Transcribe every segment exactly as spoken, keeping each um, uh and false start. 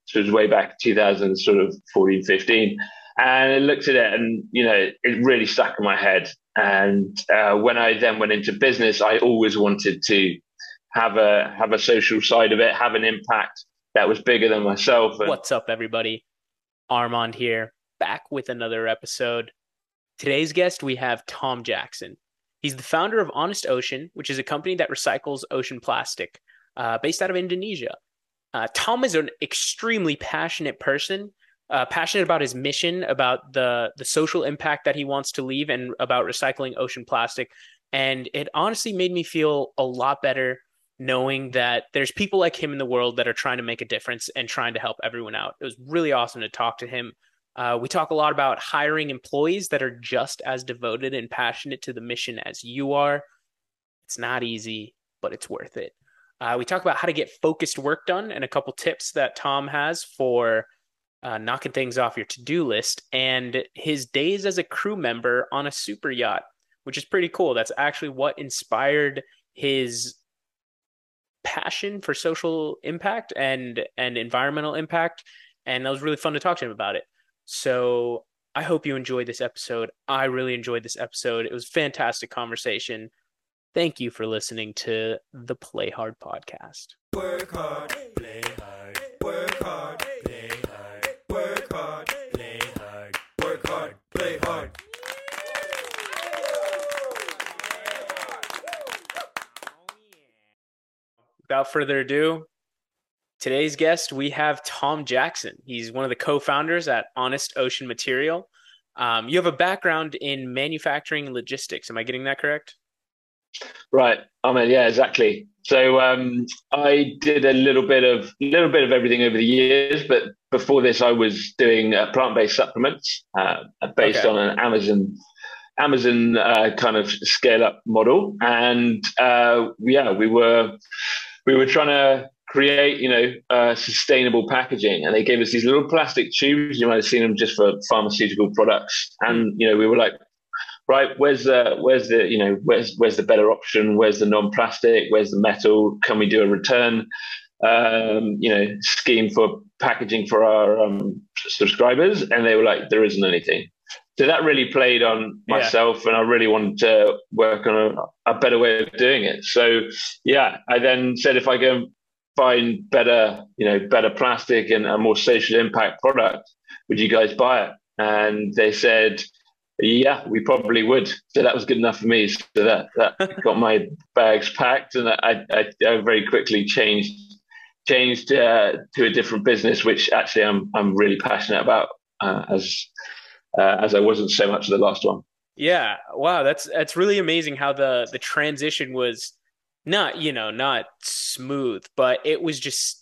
This was way back two thousand, sort of fourteen, fifteen. And I looked at it and, you know, it really stuck in my head. And uh, when I then went into business, I always wanted to have a have a social side of it, have an impact that was bigger than myself. And What's up, everybody? Armand here, back with another episode. Today's guest, we have Tom Jackson. He's the founder of Honest Ocean, which is a company that recycles ocean plastic, uh, based out of Indonesia. Uh, Tom is an extremely passionate person, uh, passionate about his mission, about the the social impact that he wants to leave, and about recycling ocean plastic. And it honestly made me feel a lot better knowing that there's people like him in the world that are trying to make a difference and trying to help everyone out. It was really awesome to talk to him. Uh, we talk a lot about hiring employees that are just as devoted and passionate to the mission as you are. It's not easy, but it's worth it. Uh, we talk about how to get focused work done and a couple tips that Tom has for uh, knocking things off your to-do list, and his days as a crew member on a super yacht, which is pretty cool. That's actually what inspired his passion for social impact and and environmental impact, and that was really fun to talk to him about it. So I hope you enjoyed this episode. I really enjoyed this episode. It was a fantastic conversation. Thank you for listening to the Play Hard podcast. Work hard, play hard, work hard, play hard, work hard, play hard, work hard, play hard. Without further ado, today's guest, we have Tom Jackson. He's one of the co-founders at Honest Ocean Material. Um, you have a background in manufacturing and logistics. Am I getting that correct? right, I mean, yeah, exactly. So um, I did a little bit of little bit of everything over the years, but before this, I was doing uh, plant-based supplements uh, based Okay. on an Amazon Amazon uh, kind of scale-up model, and uh, yeah, we were we were trying to create, you know, uh, sustainable packaging, and they gave us these little plastic tubes. You might have seen them just for pharmaceutical products, Hmm. and you know, we were like, right, where's the where's the you know where's where's the better option? Where's the non-plastic? Where's the metal? Can we do a return, um, you know, scheme for packaging for our um, subscribers? And they were like, there isn't anything. So that really played on Yeah. myself, and I really wanted to work on a, a better way of doing it. So yeah, I then said if I can find better, you know, better plastic and a more social impact product, would you guys buy it? And they said, yeah, we probably would. So that was good enough for me. So that that got my bags packed, and I I, I very quickly changed changed uh, to a different business, which actually I'm I'm really passionate about, uh, as uh, as I wasn't so much of the last one. Yeah. Wow. That's that's really amazing how the the transition was not, you know, not smooth, but it was just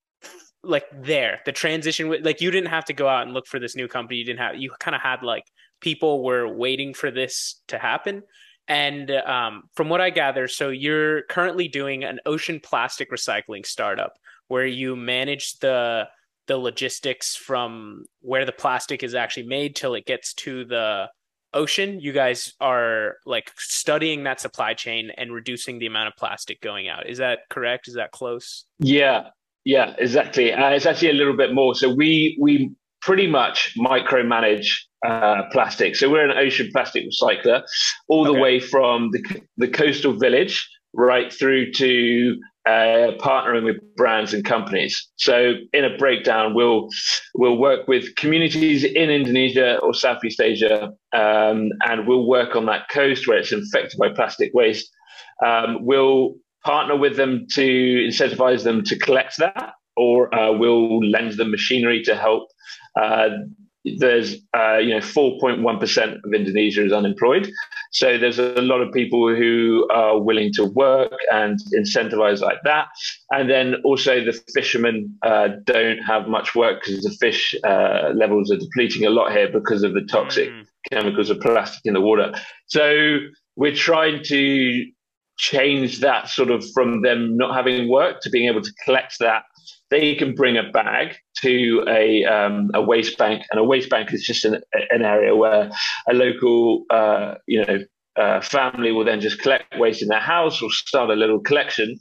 like there. The transition wa- like you didn't have to go out and look for this new company. You didn't have you kind of had like people were waiting for this to happen. And um, from what I gather, so you're currently doing an ocean plastic recycling startup where you manage the the logistics from where the plastic is actually made till it gets to the ocean. You guys are like studying that supply chain and reducing the amount of plastic going out. Is that correct? Is that close? Yeah, yeah, exactly. Uh, it's actually a little bit more. So we we pretty much micromanage uh, plastic. So we're an ocean plastic recycler, all the Okay. way from the the coastal village right through to uh, partnering with brands and companies. So in a breakdown, we'll we'll work with communities in Indonesia or Southeast Asia, um, and we'll work on that coast where it's infected by plastic waste. Um, we'll partner with them to incentivize them to collect that, or uh, we'll lend them machinery to help. Uh, there's, uh, you know, four point one percent of Indonesia is unemployed. So there's a lot of people who are willing to work and incentivize like that. And then also the fishermen uh, don't have much work because the fish uh, levels are depleting a lot here because of the toxic Mm, chemicals of plastic in the water. So we're trying to change that sort of from them not having work to being able to collect that. They can bring a bag to a um, a waste bank, and a waste bank is just an, an area where a local uh, you know uh, family will then just collect waste in their house or start a little collection,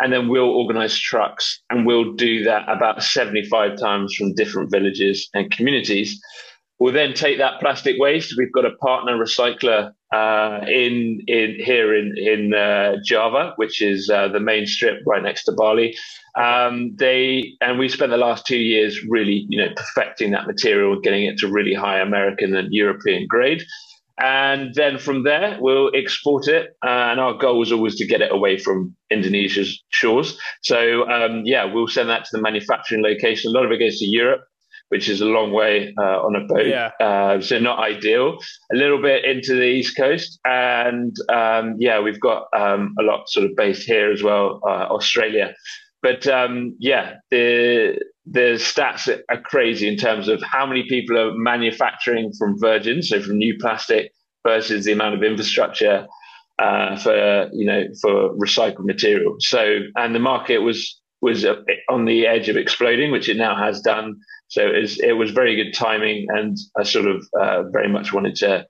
and then we'll organize trucks, and we'll do that about seventy-five times from different villages and communities. We'll then take that plastic waste. We've got a partner recycler uh, in in here in in uh, Java, which is uh, the main strip right next to Bali. Um, they and we spent the last two years really, you know, perfecting that material, getting it to really high American and European grade. And then from there, we'll export it. Uh, and our goal was always to get it away from Indonesia's shores. So, um, yeah, we'll send that to the manufacturing location. A lot of it goes to Europe, which is a long way uh, on a boat. Yeah. Uh, so not ideal. A little bit into the East Coast. And, um, yeah, we've got um, a lot sort of based here as well, uh, Australia. But, um, yeah, the the stats are crazy in terms of how many people are manufacturing from virgin, so from new plastic, versus the amount of infrastructure uh, for you know for recycled material. So, and the market was was on the edge of exploding, which it now has done. So it was, it was very good timing, and I sort of uh, very much wanted to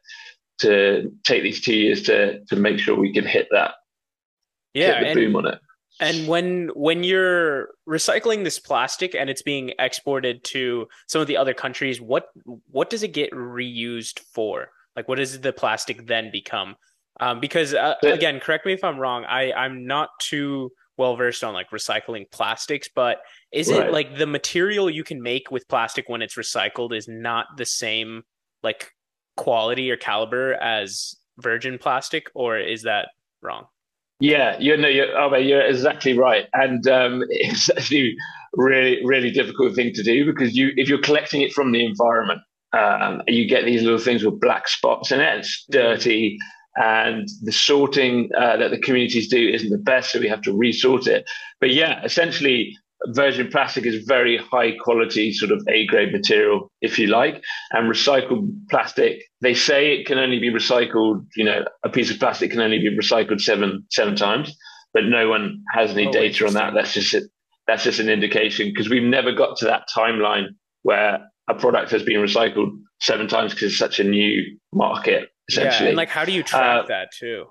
to take these two years to to make sure we could hit that, yeah, hit the and, boom on it. And when when you're recycling this plastic and it's being exported to some of the other countries, what what does it get reused for? Like, what does the plastic then become? Um, because uh, again, correct me if I'm wrong. I I'm not too well versed on like recycling plastics, but is Right. it like the material you can make with plastic when it's recycled is not the same like quality or caliber as virgin plastic, or is that wrong? Yeah, you know, you're, oh, you're exactly right, and um, it's actually really, really difficult thing to do because you, if you're collecting it from the environment, um, you get these little things with black spots in it. It's dirty, and the sorting uh, that the communities do isn't the best, so we have to resort it. But yeah, essentially, virgin plastic is very high quality, sort of A grade material, if you like. And recycled plastic, they say it can only be recycled, you know, a piece of plastic can only be recycled seven seven times, but no one has any Oh, data on that. That's just it. That's just an indication because we've never got to that timeline where a product has been recycled seven times because it's such a new market, essentially. Yeah, and like, how do you track Uh, that too?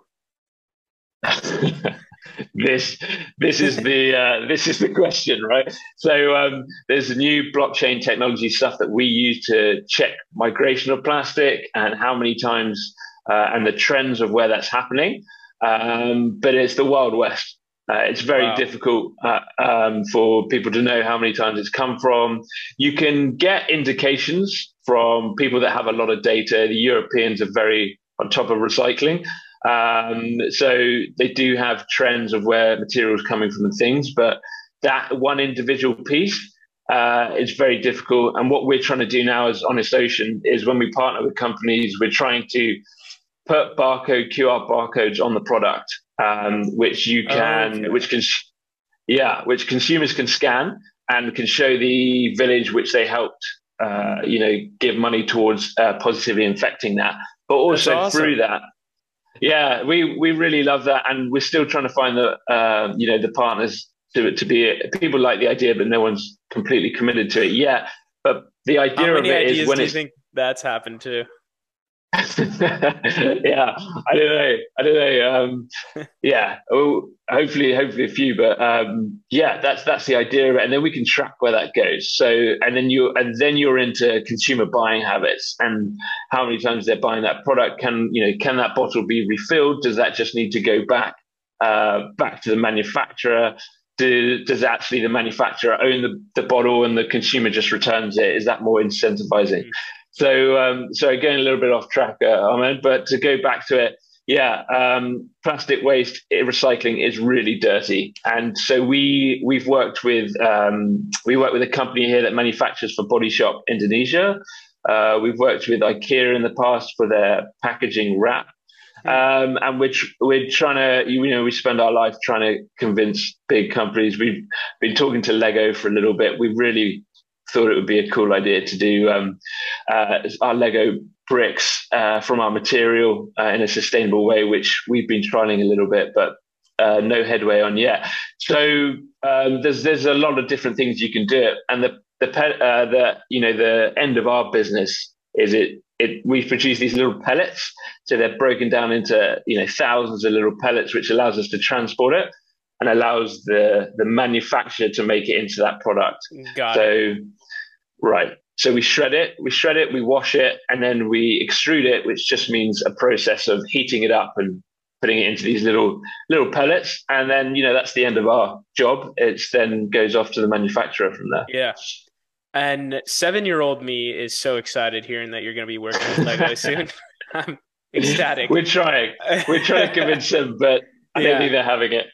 this this is the uh, this is the question, right? So um, there's a new blockchain technology stuff that we use to check migration of plastic and how many times uh, and the trends of where that's happening. Um, but it's the Wild West. Uh, it's very Wow. difficult uh, um, for people to know how many times it's come from. You can get indications from people that have a lot of data. The Europeans are very on top of recycling. Um, so they do have trends of where materials coming from and things, but that one individual piece uh, is very difficult. And what we're trying to do now as Honest Ocean is when we partner with companies, we're trying to put barcode, Q R barcodes on the product, um, which you can, Okay. which can, yeah, which consumers can scan and can show the village which they helped, uh, you know, give money towards uh, positively infecting that. But also awesome. through that, yeah, we we really love that, and we're still trying to find the uh, you know the partners to to be people like the idea, but no one's completely committed to it yet. But the How idea of many it ideas is when do you it's think that's happened to? yeah, I don't know, I don't know. Um, yeah, oh, hopefully, hopefully a few, but um, yeah, that's that's the idea of it, and then we can track where that goes. So, and then you and then you're into consumer buying habits and how many times they're buying that product. Can you know? Can that bottle be refilled? Does that just need to go back uh, back to the manufacturer? Do, does actually the manufacturer own the, the bottle and the consumer just returns it? Is that more incentivizing? Mm. So, um, so going a little bit off track, uh, Ahmed, but to go back to it, yeah, um, plastic waste recycling is really dirty, and so we we've worked with um, we work with a company here that manufactures for Body Shop Indonesia. Uh, we've worked with IKEA in the past for their packaging wrap, um, and we're tr- we're trying to you know we spend our life trying to convince big companies. We've been talking to Lego for a little bit. We really thought it would be a cool idea to do um, uh, our Lego bricks uh, from our material uh, in a sustainable way, which we've been trialing a little bit, but uh, no headway on yet. So um, there's there's a lot of different things you can do, and the the pe- uh, the you know the end of our business is it it we produce these little pellets, so they're broken down into you know thousands of little pellets, which allows us to transport it. and allows the the manufacturer to make it into that product. Got it. So, right. So we shred it, we shred it, we wash it, and then we extrude it, which just means a process of heating it up and putting it into these little little pellets. And then, you know, that's the end of our job. It then goes off to the manufacturer from there. Yeah. And seven-year-old me is so excited hearing that you're going to be working with Lego soon. I'm ecstatic. We're trying. We're trying to convince them, but I Yeah. don't think they're having it.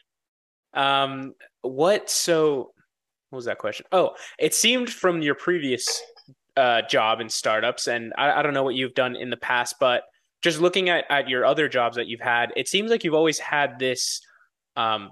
Um, what, so, what was that question? Oh, it seemed from your previous uh, job in startups, and I, I don't know what you've done in the past, but just looking at, at your other jobs that you've had, it seems like you've always had this, um,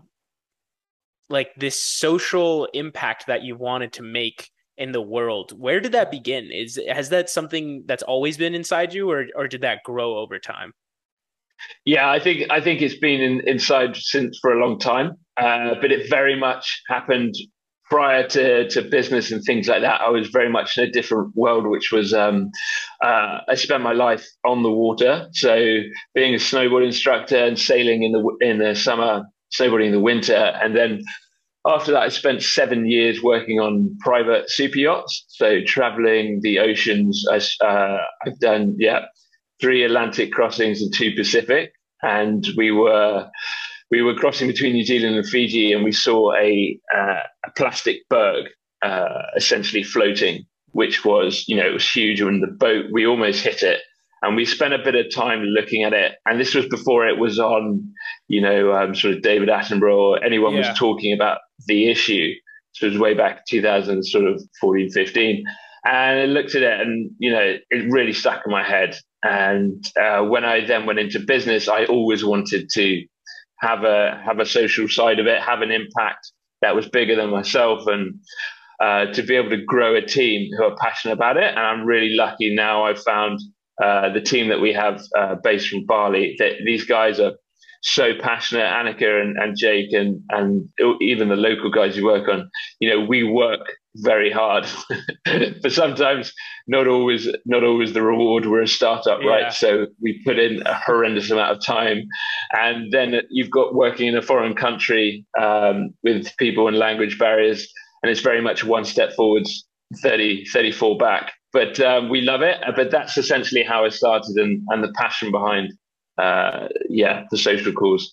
like this social impact that you wanted to make in the world. Where did that begin? Is has that something that's always been inside you, or or did that grow over time? Yeah, I think I think it's been in, inside since for a long time, uh, but it very much happened prior to, to business and things like that. I was very much in a different world, which was um, uh, I spent my life on the water, so being a snowboard instructor and sailing in the in the summer, snowboarding in the winter, and then after that, I spent seven years working on private super yachts, so traveling the oceans. I, uh, I've done yeah three Atlantic crossings and two Pacific, and we were we were crossing between New Zealand and Fiji, and we saw a uh, a plastic berg uh, essentially floating, which was, you know, it was huge. And the boat, we almost hit it, and we spent a bit of time looking at it. And this was before it was on, you know, um, sort of David Attenborough or anyone Yeah. was talking about the issue. So it was way back two thousand, sort of fourteen, fifteen. And I looked at it, and, you know, it really stuck in my head. And uh, when I then went into business, I always wanted to have a have a social side of it, have an impact that was bigger than myself, and uh, to be able to grow a team who are passionate about it. And I'm really lucky now. I've found uh, the team that we have uh, based from Bali. That these guys are so passionate. Annika and, and Jake and and even the local guys who work on, you know, we work very hard, but sometimes not always not always the reward. We're a startup, Yeah. right? So we put in a horrendous amount of time, and then you've got working in a foreign country um, with people and language barriers, and it's very much one step forwards, thirty, thirty-four back. But um, we love it. But that's essentially how it started, and and the passion behind uh, yeah the social cause.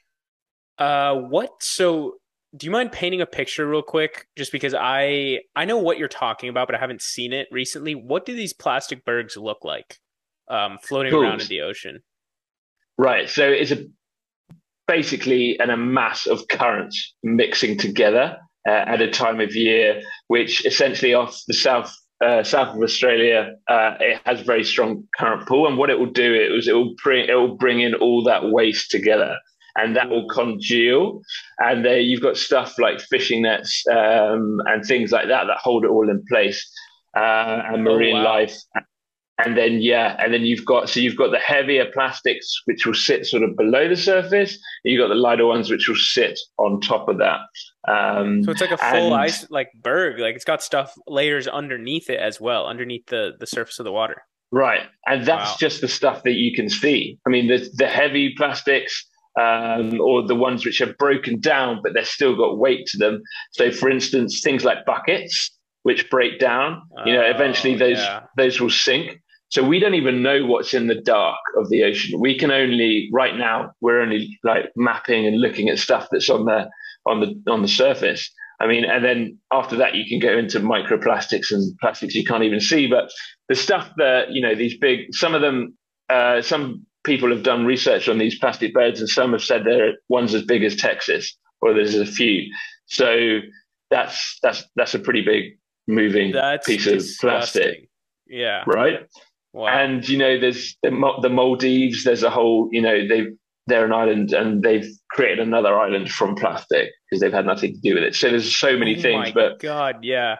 Uh, what? So, do you mind painting a picture real quick? Just because I I know what you're talking about, but I haven't seen it recently. What do these plastic bergs look like, um, floating Cool. around in the ocean? Right. So it's a basically an, a mass of currents mixing together uh, at a time of year, which essentially off the south uh, south of Australia, uh, it has a very strong current pull. And what it will do is it will bring it will bring in all that waste together, and that will congeal. And there you've got stuff like fishing nets um, and things like that that hold it all in place, uh, and marine wow. life. And then, yeah, and then you've got, so you've got the heavier plastics, which will sit sort of below the surface. And you've got the lighter ones, which will sit on top of that. Um, So it's like a full and- ice, like berg. Like it's got stuff layers underneath it as well, underneath the the surface of the water. Right. And that's Wow. just the stuff that you can see. I mean, the, the heavy plastics, um, or the ones which are broken down, but they've still got weight to them. So, for instance, things like buckets, which break down, you know, eventually Oh, those yeah. those will sink. So we don't even know what's in the dark of the ocean. We can only, right now, we're only like mapping and looking at stuff that's on the on the on the surface. I mean, and then after that, you can go into microplastics and plastics you can't even see. But the stuff that, you know, these big, some of them, uh, some people have done research on these plastic beds, and some have said there are ones as big as Texas, or there's a few. So that's that's that's a pretty big moving That's piece of disgusting. plastic, Yeah. right? Wow. And you know, there's the, Mal- the Maldives. There's a whole, you know, they they're an island, and they've created another island from plastic because they've had nothing to do with it. So there's so many Oh things, my but God, yeah.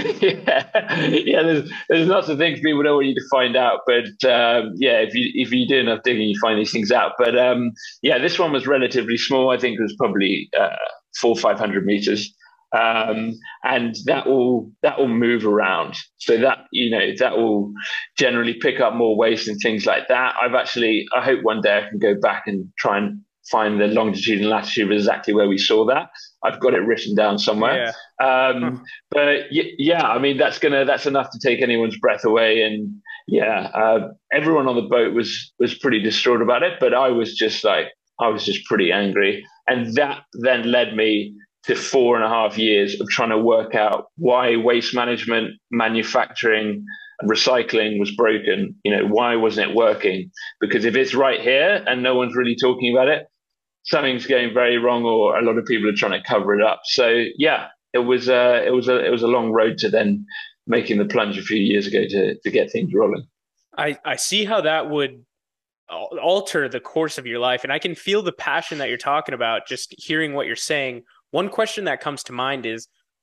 yeah, yeah. There's there's lots of things people don't want you to find out, but um, yeah, if you if you do enough digging, you find these things out. But um, yeah, this one was relatively small. I think it was probably uh, four five hundred meters. Um, and that will that will move around, so that, you know, that will generally pick up more waste and things like that. I've actually, I hope one day I can go back and try and find the longitude and latitude of exactly where we saw that. I've got it written down somewhere. Yeah. Huh. Um, but y- yeah, I mean, that's gonna that's enough to take anyone's breath away. And yeah, uh, everyone on the boat was was pretty distraught about it, but I was just like, I was just pretty angry, and that then led me to four and a half years of trying to work out why waste management, manufacturing, and recycling was broken. You know, why wasn't it working? Because if it's right here and no one's really talking about it, something's going very wrong, or a lot of people are trying to cover it up. So yeah, it was uh, it was a it was a long road to then making the plunge a few years ago to to get things rolling. I, I see how that would al- alter the course of your life. And I can feel the passion that you're talking about just hearing what you're saying. One question that comes to mind is,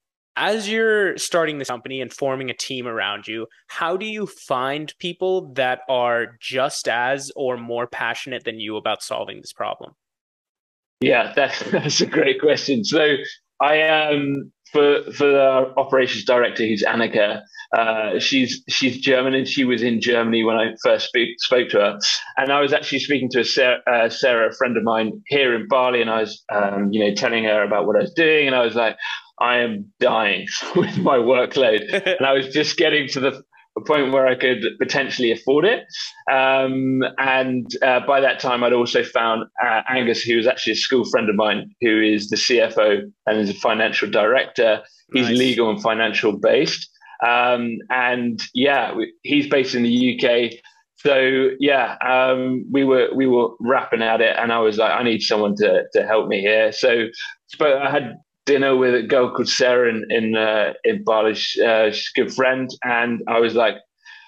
as you're starting this company and forming a team around you, how do you find people that are just as or more passionate than you about solving this problem? Yeah, that's that's a great question. So I um for for the operations director, who's Annika. Uh, she's she's German, and she was in Germany when I first speak, spoke to her. And I was actually speaking to a Sarah, uh, Sarah, a friend of mine here in Bali, and I was um, you know telling her about what I was doing, and I was like, I am dying with my workload, and I was just getting to the a point where I could potentially afford it. Um, and uh, by that time, I'd also found uh, Angus, who was actually a school friend of mine, who is the C F O and is a financial director. He's Nice. legal and financial based. Um, and yeah, we, he's based in the U K. So yeah, um, we were we were rapping at it, and I was like, I need someone to to help me here. So, but I had dinner with a girl called Sarah in in, uh, in Bali. Uh, she's a good friend, and I was like,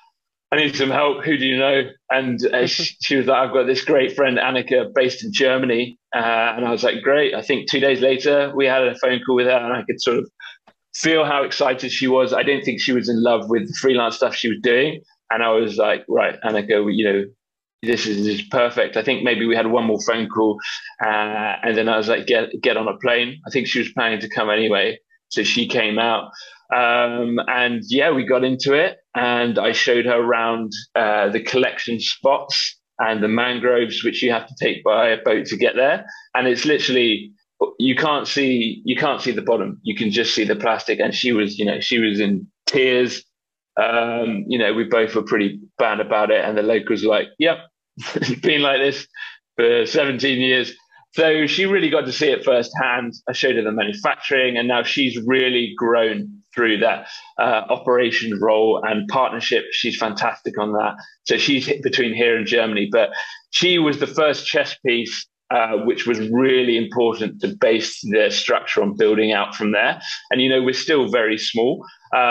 I need some help. Who do you know? And uh, she, she was like, I've got this great friend, Annika, based in Germany. Uh, and I was like, great. I think two days later, we had a phone call with her, and I could sort of feel how excited she was. I didn't think she was in love with the freelance stuff she was doing. And I was like, right, Annika, you know, this is, this is perfect. I think maybe we had one more phone call. Uh, and then I was like, get, get on a plane. I think she was planning to come anyway. So she came out. Um, and yeah, we got into it, and I showed her around uh, the collection spots and the mangroves, which you have to take by a boat to get there. And it's literally, you can't see you can't see the bottom. You can just see the plastic. And she was, you know, she was in tears. Um, you know, we both were pretty bad about it. And the locals were like, yep, it's been like this for seventeen years. So she really got to see it firsthand. I showed her the manufacturing, and now she's really grown through that uh, operations role and partnership. She's fantastic on that. So she's hit between here and Germany, but she was the first chess piece, uh, which was really important to base the structure on building out from there. And, you know, we're still very small.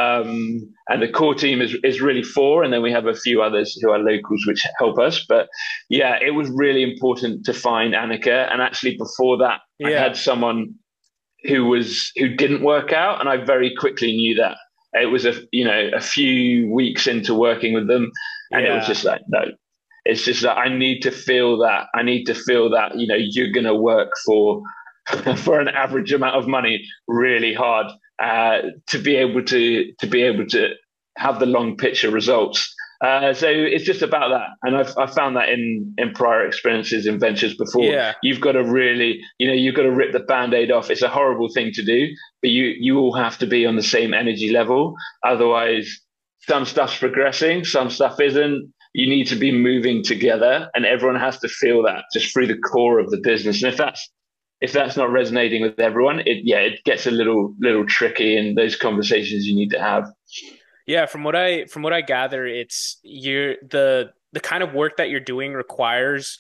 Um, and the core team is, is really four. And then we have a few others who are locals, which help us. But yeah, it was really important to find Annika. And actually before that, I Yeah. had someone who was, who didn't work out. And I very quickly knew that. It was a, you know, a few weeks into working with them. And it was Yeah. just like, no, it's just that I need to feel that. I need to feel that, you know, you're going to work for, for an average amount of money really hard uh, to be able to to be able to have the long picture results. Uh, so it's just about that, and I've I found that in in prior experiences in ventures before. Yeah. You've got to really, you know, you've got to rip the band-aid off. It's a horrible thing to do, but you you all have to be on the same energy level. Otherwise, some stuff's progressing, some stuff isn't. You need to be moving together, and everyone has to feel that just through the core of the business. And if that's if that's not resonating with everyone, it yeah, it gets a little little tricky, and those conversations you need to have. Yeah, from what I from what I gather, it's you're the the kind of work that you're doing requires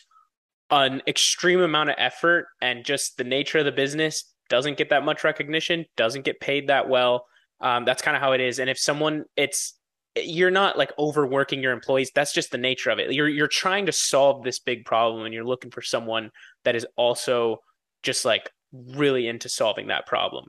an extreme amount of effort, and just the nature of the business doesn't get that much recognition, doesn't get paid that well. Um, that's kind of how it is. And if someone, it's you're not like overworking your employees. That's just the nature of it. You're you're trying to solve this big problem, and you're looking for someone that is also just like really into solving that problem.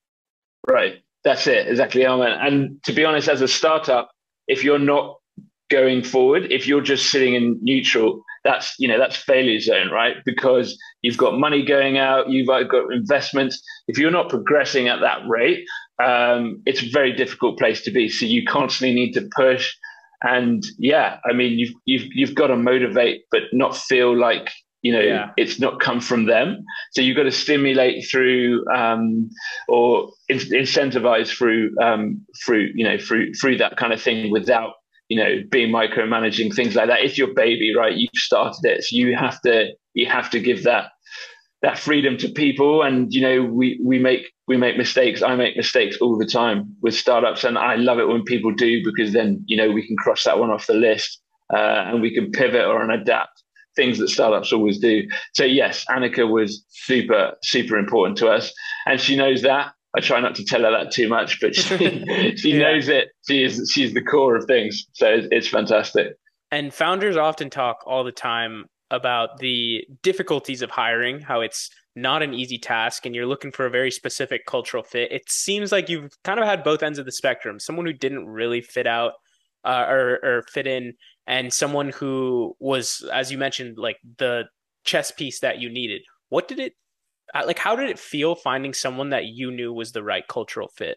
Right. That's it. Exactly. Armin. And to be honest, as a startup, if you're not going forward, if you're just sitting in neutral, that's, you know, that's failure zone, right? Because you've got money going out, you've got investments. If you're not progressing at that rate, um, it's a very difficult place to be. So you constantly need to push. And yeah, I mean, you've, you've, you've got to motivate, but not feel like you know, Yeah. it's not come from them. So you've got to stimulate through um, or in- incentivize through um, through you know through through that kind of thing without you know being micromanaging things like that. It's your baby, right? You've started it, so you have to you have to give that that freedom to people. And you know we we make we make mistakes. I make mistakes all the time with startups, and I love it when people do, because then you know we can cross that one off the list, uh, and we can pivot or and adapt, things that startups always do. So yes, Annika was super super important to us, and she knows that. I try not to tell her that too much, but she she Yeah. knows it. She is she's the core of things. So it's, it's fantastic. And founders often talk all the time about the difficulties of hiring, how it's not an easy task and you're looking for a very specific cultural fit. It seems like you've kind of had both ends of the spectrum, someone who didn't really fit out uh, or, or fit in, and someone who was, as you mentioned, like the chess piece that you needed. What did it uh, like? How did it feel finding someone that you knew was the right cultural fit?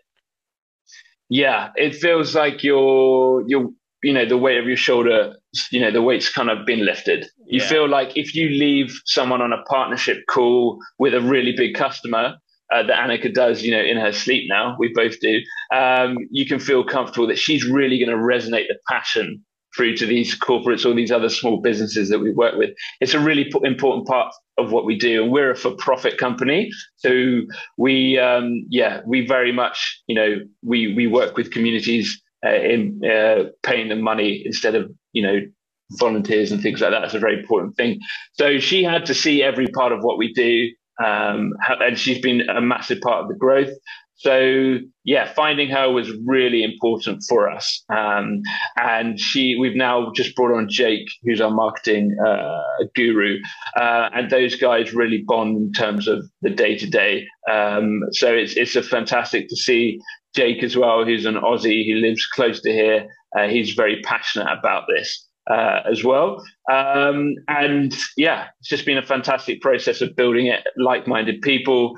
Yeah, it feels like you're you're you know the weight of your shoulder, you know the weight's kind of been lifted. You Yeah. feel like if you leave someone on a partnership call with a really big customer, uh, that Annika does, you know, in her sleep now, we both do. Um, you can feel comfortable that she's really going to resonate the passion through to these corporates or these other small businesses that we work with. It's a really p- important part of what we do, and we're a for-profit company, so we, um, yeah, we very much, you know, we we work with communities uh, in uh, paying them money instead of, you know, volunteers and things like that. It's a very important thing. So she had to see every part of what we do, um, and she's been a massive part of the growth. So yeah, finding her was really important for us. Um, and she, we've now just brought on Jake, who's our marketing uh, guru, uh, and those guys really bond in terms of the day to day. So it's it's a fantastic to see Jake as well, who's an Aussie. He lives close to here. Uh, he's very passionate about this uh, as well. Um, and yeah, it's just been a fantastic process of building it, like-minded people,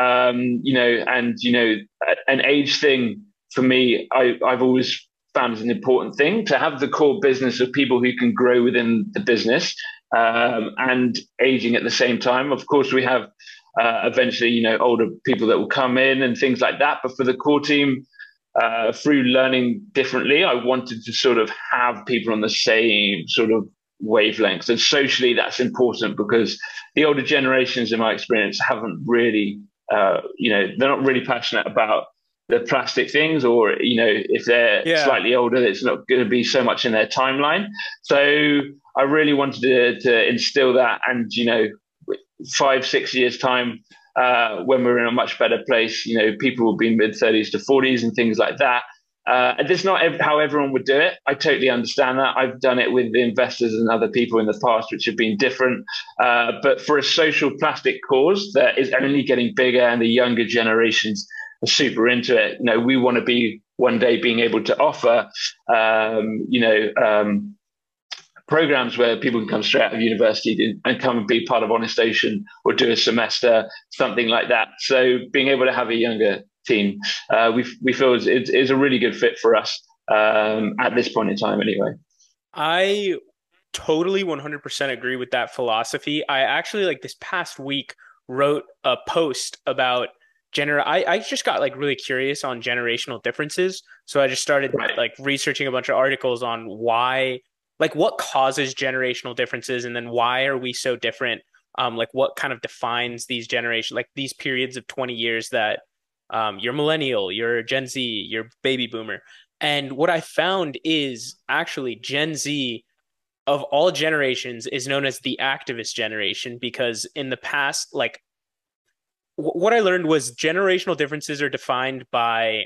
um, you know, and, you know, an age thing for me, I, I've always found is an important thing to have the core business of people who can grow within the business, um, and aging at the same time. Of course, we have uh, eventually, you know, older people that will come in and things like that. But for the core team, uh, through learning differently, I wanted to sort of have people on the same sort of wavelengths. And socially, that's important because the older generations, in my experience, haven't really, uh, you know, they're not really passionate about the plastic things, or, you know, if they're Yeah. slightly older, it's not going to be so much in their timeline. So I really wanted to, to instill that. And, you know, five, six years time, uh, when we're in a much better place, you know, people will be in mid thirties to forties and things like that. Uh, and that's not ev- how everyone would do it. I totally understand that. I've done it with the investors and other people in the past, which have been different. Uh, but for a social plastic cause that is only getting bigger and the younger generations are super into it, you know, we want to be one day being able to offer, um, you know, um, programs where people can come straight out of university and come and be part of Honest Ocean or do a semester, something like that. So being able to have a younger team, uh, we we feel is, is a really good fit for us, um, at this point in time, anyway. I totally one hundred percent agree with that philosophy. I actually, like, this past week, wrote a post about gener I, I just got like really curious on generational differences. So I just started Right. like researching a bunch of articles on why, like, what causes generational differences, and then why are we so different? Um, like, what kind of defines these generation, like these periods of twenty years that um, you're millennial, you're Gen Z, you're baby boomer. And what I found is actually Gen Z of all generations is known as the activist generation, because in the past, like, wh- what I learned was generational differences are defined by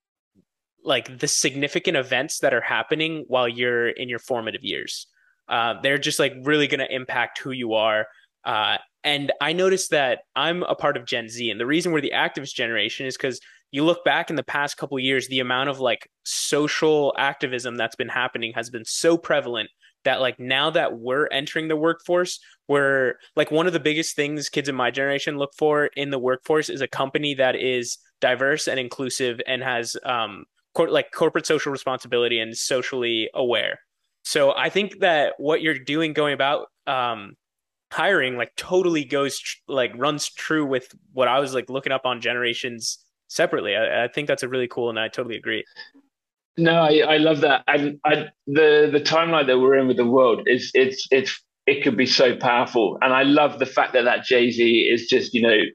like the significant events that are happening while you're in your formative years. Uh, they're just like really going to impact who you are. Uh, and I noticed that I'm a part of Gen Z, and the reason we're the activist generation is because you look back in the past couple of years, the amount of like social activism that's been happening has been so prevalent that, like, now that we're entering the workforce, we're like, one of the biggest things kids in my generation look for in the workforce is a company that is diverse and inclusive and has um cor- like corporate social responsibility and socially aware. So I think that what you're doing, going about um hiring like totally goes tr- like runs true with what I was like looking up on generations separately. I, I think that's a really cool, and I totally agree. No, I, I love that. And I, the the timeline that we're in with the world is it's it's it could be so powerful. And I love the fact that that Jay Z is just, you know,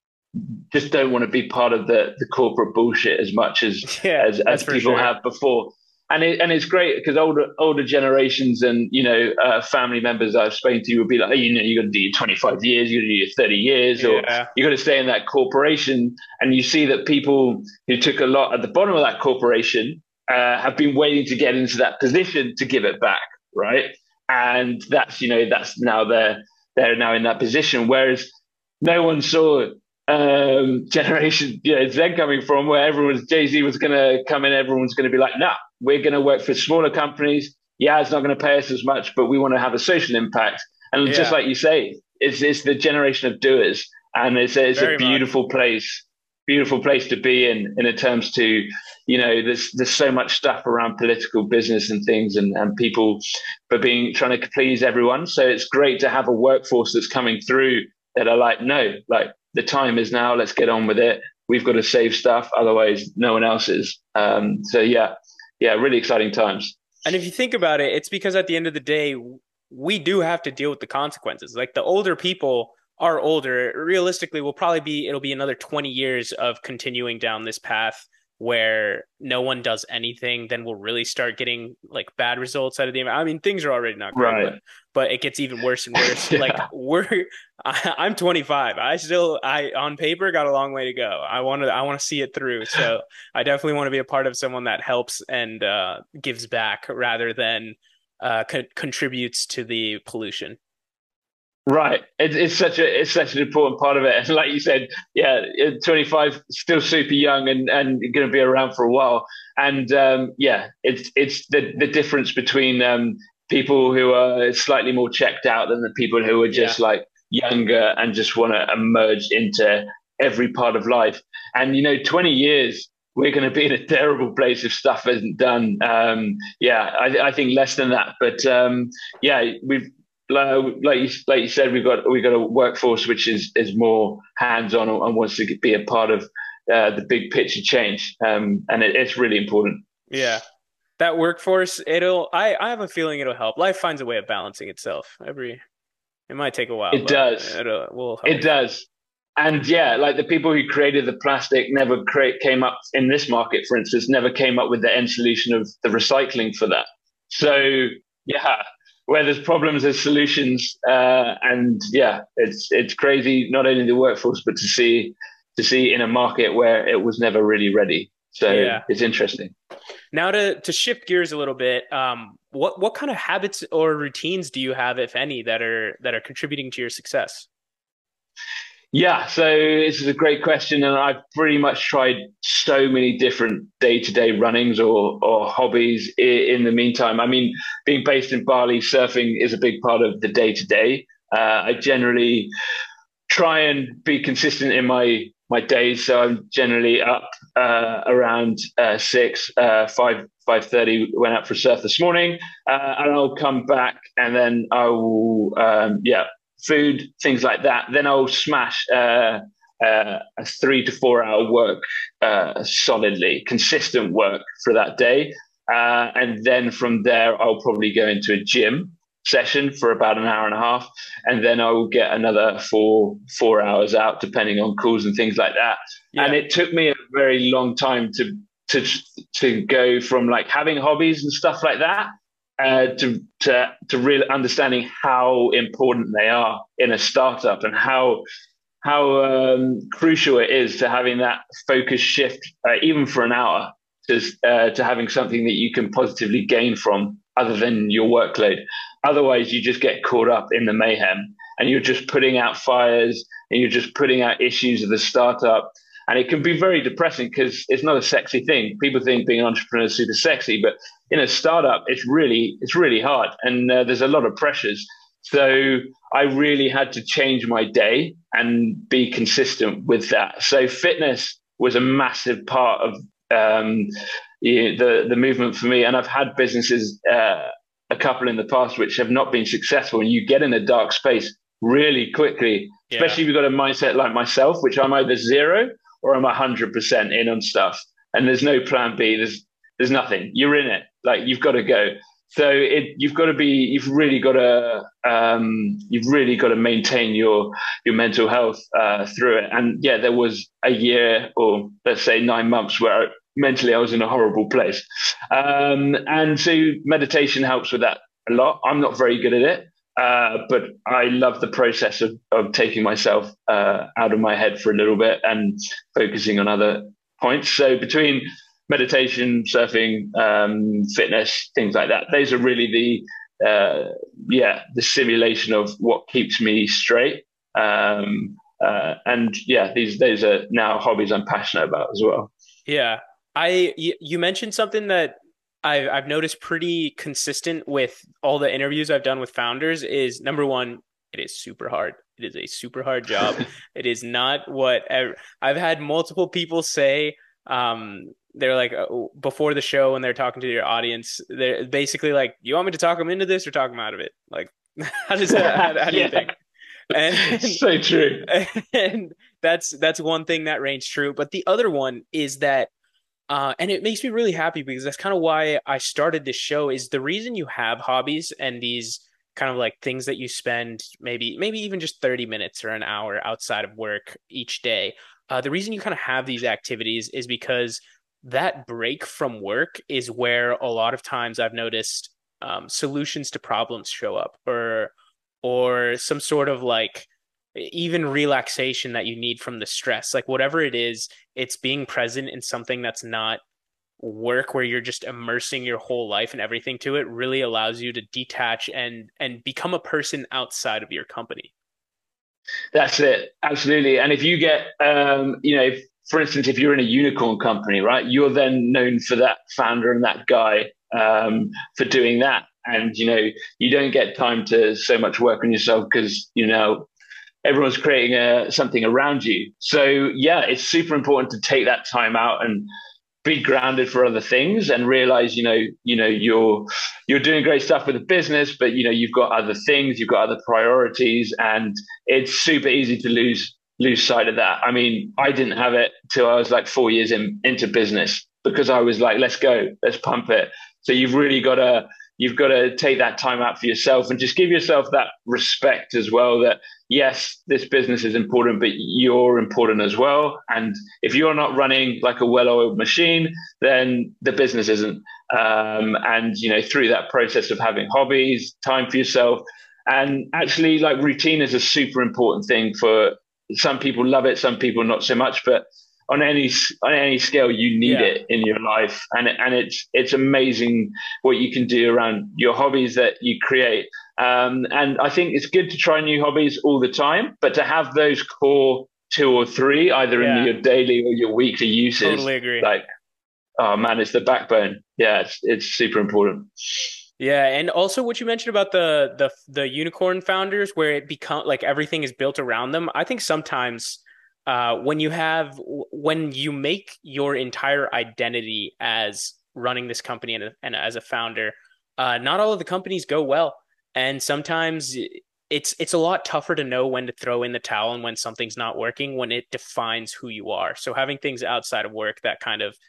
just don't want to be part of the the corporate bullshit as much as Yeah, as that's as for people sure. have before. And it, and it's great because older older generations and you know uh, family members I've spoken to will be like, oh, you know, you got to do your twenty-five years, you got to do your thirty years, or Yeah, you got to stay in that corporation. And you see that people who took a lot at the bottom of that corporation uh, have been waiting to get into that position to give it back, right? And that's you know that's now they're they're now in that position, whereas no one saw um, generation, you know, Z coming from, where everyone's Jay Z was going to come in, everyone's going to be like, nah, we're going to work for smaller companies. Yeah, it's not going to pay us as much, but we want to have a social impact. And just yeah, like you say, it's it's the generation of doers, and it's a, it's a very much. beautiful place, beautiful place to be in, in terms to, you know, there's there's so much stuff around political business and things, and and people for being trying to please everyone. So it's great to have a workforce that's coming through that are like, no, like the time is now. Let's get on with it. We've got to save stuff, otherwise no one else is. Um, so yeah, yeah, really exciting times. And if you think about it, it's because at the end of the day, we do have to deal with the consequences. Like the older people are older. Realistically, will probably be it'll be another twenty years of continuing down this path where no one does anything, then we'll really start getting like bad results out of the. I mean, things are already not great, but Right. but it gets even worse and worse. Like Yeah. we're I, I'm twenty-five. I still I on paper got a long way to go. I want to I want to see it through. So I definitely want to be a part of someone that helps and uh, gives back rather than uh, co- contributes to the pollution. Right. It, it's such a it's such an important part of it. And like you said, yeah, twenty-five, still super young and and going to be around for a while. And um, yeah, it's it's the the difference between um, people who are slightly more checked out than the people who are Yeah, just like younger and just want to emerge into every part of life. And you know, twenty years. We're going to be in a terrible place if stuff isn't done. Um, yeah, I, I think less than that. But um, yeah, we've like like you, like you said, we've got we've got a workforce which is is more hands on and wants to be a part of uh, the big picture change, um, and it, it's really important. yeah. That workforce, it'll. I I have a feeling it'll help. Life finds a way of balancing itself. Every it might take a while, It but does, it'll will it help. does, and yeah, like the people who created the plastic never create came up in this market, for instance, never came up with the end solution of the recycling for that. Hmm. So yeah, where there's problems, there's solutions, uh, and yeah, it's it's crazy not only the workforce but to see to see in a market where it was never really ready. So Yeah. it's interesting. Now to to shift gears a little bit, um, what what kind of habits or routines do you have, if any, that are that are contributing to your success? Yeah, so this is a great question, and I've pretty much tried so many different day-to-day runnings or or hobbies i- in the meantime. I mean, being based in Bali, surfing is a big part of the day-to-day. Uh, I generally try and be consistent in my my days, so I'm generally up uh, around uh, six, uh, five five thirty. Went out for a surf this morning, uh, and I'll come back, and then I will um, yeah food, things like that. Then I'll smash uh, uh, a three to four hour work uh, solidly, consistent work for that day. Uh, and then from there, I'll probably go into a gym session for about an hour and a half. And then I will get another four, four hours out, depending on calls and things like that. And Yeah. it took me a very long time to, to, to go from like having hobbies and stuff like that uh, to to to really understanding how important they are in a startup and how how um, crucial it is to having that focus shift, uh, even for an hour, to uh, to having something that you can positively gain from other than your workload. Otherwise, you just get caught up in the mayhem, and you're just putting out fires, and you're just putting out issues of the startup. And it can be very depressing because it's not a sexy thing. People think being an entrepreneur is super sexy, but in a startup, it's really it's really hard, and uh, there's a lot of pressures. So I really had to change my day and be consistent with that. So fitness was a massive part of um, the, the the movement for me. And I've had businesses, uh, a couple in the past, which have not been successful. And you get in a dark space really quickly, Yeah. especially if you've got a mindset like myself, which I'm either zero or I'm one hundred percent in on stuff. And there's no plan B. There's there's nothing. You're in it. Like you've got to go. So it you've got to be. You've really got to. Um, you've really got to maintain your your mental health uh, through it. And yeah, there was a year or let's say nine months where I, mentally I was in a horrible place. Um, and so meditation helps with that a lot. I'm not very good at it. Uh, but I love the process of, of taking myself uh, out of my head for a little bit and focusing on other points. So between meditation, surfing, um, fitness, things like that, those are really the uh, yeah the simulation of what keeps me straight. Um, uh, and yeah, these those are now hobbies I'm passionate about as well. Yeah. I you, you mentioned something that I've I've noticed pretty consistent with all the interviews I've done with founders is number one, it is super hard. It is a super hard job. It is not what ev- I've had multiple people say. Um, they're like uh, before the show when they're talking to your audience, they're basically like, "You want me to talk them into this or talk them out of it?" Like, how does that? How, how do you Yeah, think? And so true. and that's that's one thing that reigns true. But the other one is that uh, and it makes me really happy because that's kind of why I started this show is the reason you have hobbies and these kind of like things that you spend maybe maybe even just thirty minutes or an hour outside of work each day. Uh, the reason you kind of have these activities is because that break from work is where a lot of times I've noticed um, solutions to problems show up or or some sort of like even relaxation that you need from the stress. Like whatever it is, it's being present in something that's not work where you're just immersing your whole life and everything to it really allows you to detach and and become a person outside of your company. That's it. Absolutely. And if you get, um, you know, if, for instance, if you're in a unicorn company, right, you're then known for that founder and that guy um, for doing that. And, you know, you don't get time to so much work on yourself because, you know, everyone's creating a, something around you. So, yeah, it's super important to take that time out and be grounded for other things and realize, you know, you know, you're you're doing great stuff with the business, but you know, you've got other things, you've got other priorities, and it's super easy to lose lose sight of that. I mean, I didn't have it till I was like four years in, into business because I was like, let's go, let's pump it. So you've really got to you've got to take that time out for yourself and just give yourself that respect as well that yes, this business is important, but you're important as well. And if you're not running like a well-oiled machine, then the business isn't. Um, and, you know, through that process of having hobbies, time for yourself, and actually like routine is a super important thing for some people love it, some people not so much, but on any on any scale, you need Yeah. it in your life, and and it's it's amazing what you can do around your hobbies that you create. Um, and I think it's good to try new hobbies all the time, but to have those core two or three, either in Yeah. your daily or your weekly uses, Totally agree. like oh man, it's the backbone. Yeah, it's it's super important. Yeah, and also what you mentioned about the the the unicorn founders where it become like everything is built around them. I think sometimes uh when you have when you make your entire identity as running this company and, and as a founder, uh not all of the companies go well. And sometimes it's it's a lot tougher to know when to throw in the towel and when something's not working when it defines who you are. So having things outside of work that kind of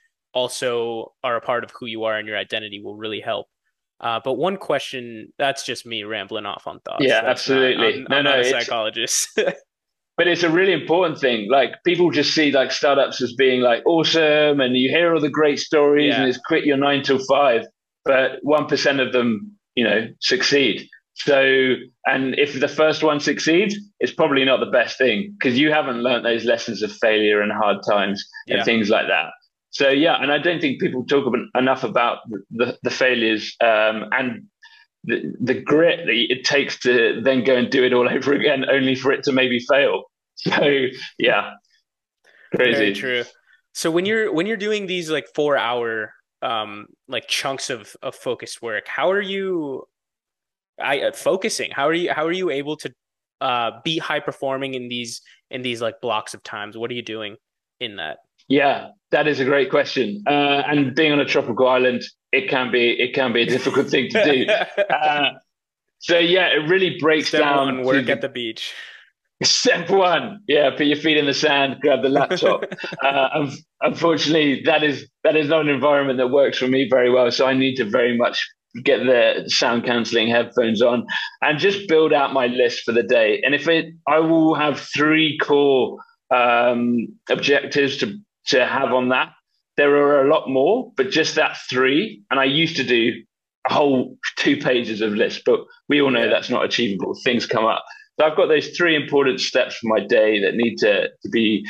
also are a part of who you are and your identity will really help. Uh, but one question, that's just me rambling off on thoughts. Yeah, That's not, absolutely. I'm, No, I'm no, not a it's psychologist. but it's a really important thing. Like people just see like startups as being like awesome, and you hear all the great stories, and Yeah, it's quit your nine till five, but one percent of them, you know, succeed. So, and if the first one succeeds, it's probably not the best thing because you haven't learned those lessons of failure and hard times and yeah, things like that. So yeah, and I don't think people talk about, enough about the, the failures um, and the, the grit that it takes to then go and do it all over again, only for it to maybe fail. So yeah, very crazy. true. So when you're when you're doing these like four hour um like chunks of of focused work, how are you I uh, focusing? How are you how are you able to uh be high performing in these in these like blocks of times? What are you doing in that? Yeah, that is a great question. Uh, and being on a tropical island, it can be it can be a difficult thing to do. Uh, So yeah, it really breaks Step down one, to work at the the beach. step one. Yeah, put your feet in the sand, grab the laptop. Uh, un- unfortunately, that is that is not an environment that works for me very well. So I need to very much get the sound cancelling headphones on and just build out my list for the day. And if it, I will have three core um, objectives to to have on that. There are a lot more, but just that three. And I used to do a whole two pages of lists, but we all know Yeah. that's not achievable. Things come up. So I've got those three important steps for my day that need to, to be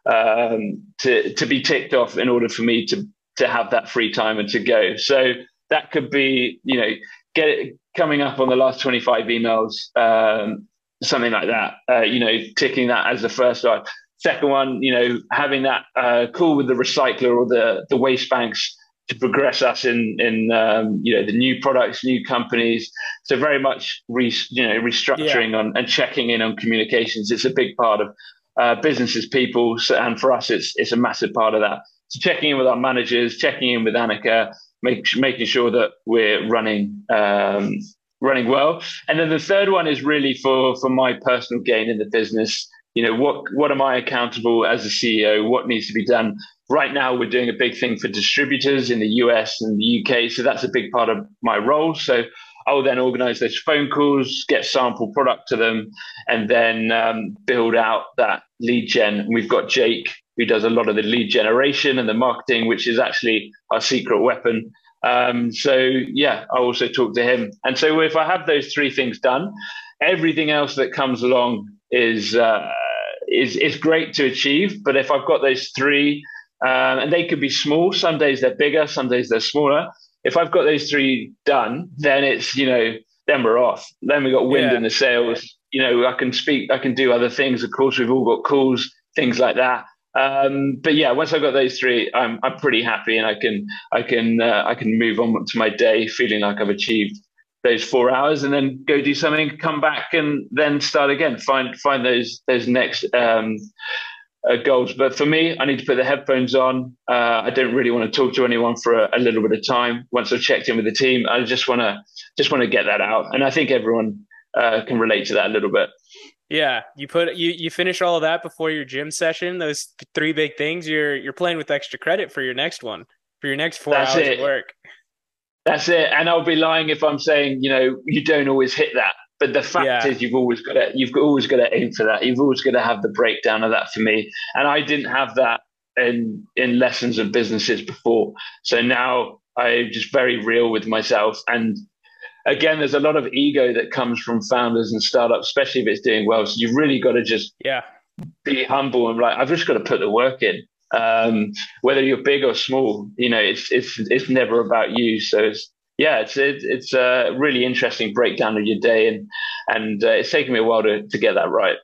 um, to to be ticked off in order for me to to have that free time and to go. So that could be, you know, get it coming up on the last twenty-five emails, um, something like that. Uh, you know, ticking that as the first one. Second one, you know, having that uh, call with the recycler or the the waste banks to progress us in in um, you know the new products, new companies. So very much re, you know Yeah. restructuring on and checking in on communications. It's a big part of uh, businesses, people, so, and for us, it's it's a massive part of that. So checking in with our managers, checking in with Annika, make, making sure that we're running um, running well. And then the third one is really for for my personal gain in the business. You know, what what am I accountable as a C E O? What needs to be done? Right now, we're doing a big thing for distributors in the U S and the U K, so that's a big part of my role. So I will then organize those phone calls, get sample product to them, and then um, build out that lead gen. We've got Jake, who does a lot of the lead generation and the marketing, which is actually our secret weapon. Um, so yeah, I also talk to him. And so if I have those three things done, everything else that comes along is uh, is is great to achieve. But if I've got those three, um, and they could be small, some days they're bigger, some days they're smaller. If I've got those three done, then it's, you know, then we're off. Then we got wind Yeah. in the sails. You know, I can speak, I can do other things. Of course, we've all got calls, things like that. Um, but yeah, once I've got those three, I'm I'm pretty happy, and I can I can uh, I can move on to my day feeling like I've achieved those four hours, and then go do something, come back, and then start again. Find find those those next um, uh, goals. But for me, I need to put the headphones on. Uh, I don't really want to talk to anyone for a, a little bit of time. Once I've checked in with the team, I just want to just want to get that out, and I think everyone uh, can relate to that a little bit. Yeah, you put you you finish all of that before your gym session, those th- three big things, you're you're playing with extra credit for your next one, for your next four That's hours of it. work. That's it. And I'll be lying if I'm saying, you know, you don't always hit that. But the fact Yeah. is, you've always got to, you've always got to aim for that. You've always got to have the breakdown of that for me. And I didn't have that in in lessons of businesses before. So now I'm just very real with myself. And again, there's a lot of ego that comes from founders and startups, especially if it's doing well. So you've really got to just Yeah. be humble and like, I've just got to put the work in. Um, whether you're big or small, you know, it's it's it's never about you. So it's yeah, it's it, it's a really interesting breakdown of your day, and and uh, it's taken me a while to to get that right.